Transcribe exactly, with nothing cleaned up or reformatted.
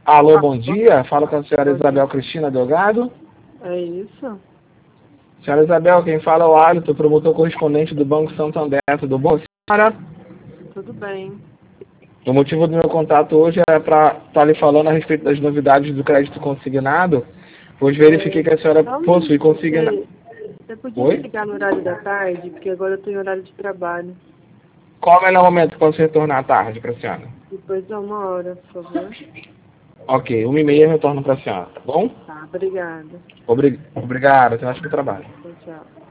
Alô, bom dia. Fala com a senhora Isabel Cristina Delgado. É isso? Senhora Isabel, quem fala é o Alisson, promotor correspondente do Banco Santander. Tudo bom, senhora? Tudo bem. O motivo do meu contato hoje é para estar lhe falando a respeito das novidades do crédito consignado, pois verifiquei que a senhora Só um possui minutinho, consignado. Você, você podia me Oi? ligar no horário da tarde? Porque agora eu estou em horário de trabalho. Qual é o melhor momento para você retornar à tarde para a senhora? Depois de uma hora, por favor. Ok, uma e meia eu retorno para a senhora, tá bom? Tá, obrigada. Obri- Obrigado, até mais pro trabalho. Tchau, tchau.